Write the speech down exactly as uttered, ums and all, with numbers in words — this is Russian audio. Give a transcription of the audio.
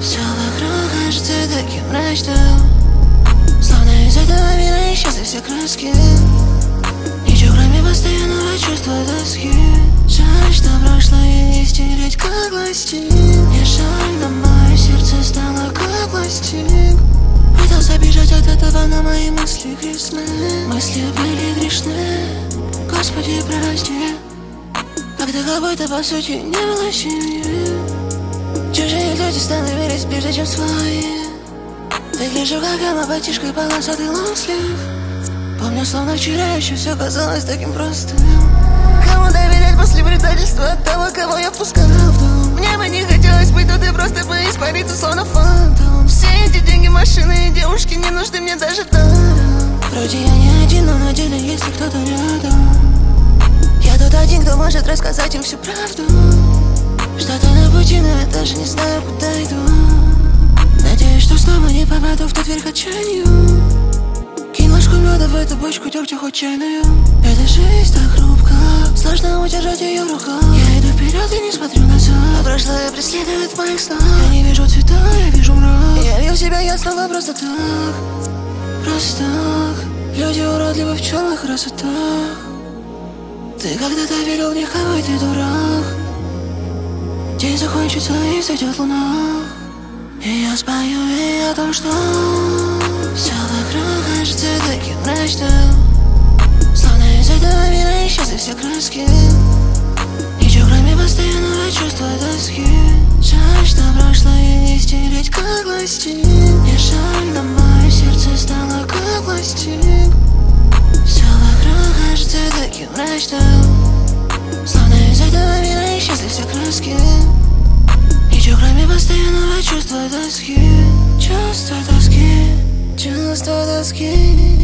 Все вокруг кажется таким мрачным, словно из этого мира исчезли все краски. Ничего кроме постоянного чувства тоски. Жаль, что прошлое не стереть как пластик. Мне жаль, но мое сердце стало как пластик. Пытался бежать от этого, но мои мысли грешны. Мысли были грешны. Господи, прости, когда какой-то по сути не было семьи. Чужие люди стали верить ближе, чем свои. Выгляжу как гамма-батишка и полосатый лонслив. Помню, словно вчера еще все казалось таким простым. Кому доверять после предательства от того, кого я впускал в дом? Мне бы не хотелось быть тут и просто бы испариться, словно фантом. Все эти деньги, машины и девушки не нужны мне даже там. Вроде я не один, но на деле если кто-то рядом. Я тот один, кто может рассказать им всю правду. Что-то на пути, но я даже не знаю, куда иду. Надеюсь, что снова не попаду в тот верх отчаянию. Кинь ложку меда в эту бочку дегтя хоть чайную. Эта жизнь так хрупка, сложно удержать ее в руках. Я иду вперед и не смотрю назад, а прошлое преследует в моих снах. Я не вижу цвета, я вижу мрак. Я лью в себя ясного просто так, просто так. Люди уродливы в черных красотах. Ты когда-то верил в никого, и ты дурак. День закончится и взойдет луна. И я спою ей о том, что все вокруг кажется таким мрачным, словно из этого мира исчезли все краски. Ничего кроме постоянного чувства тоски. Жаль, что прошлое не стереть как пластик. Мне жаль, но мое сердце стало как пластик. Все вокруг кажется таким мрачным, словно из этого мира исчезли все краски. Ничего кроме постоянного чувства тоски. Чувство тоски, чувство тоски.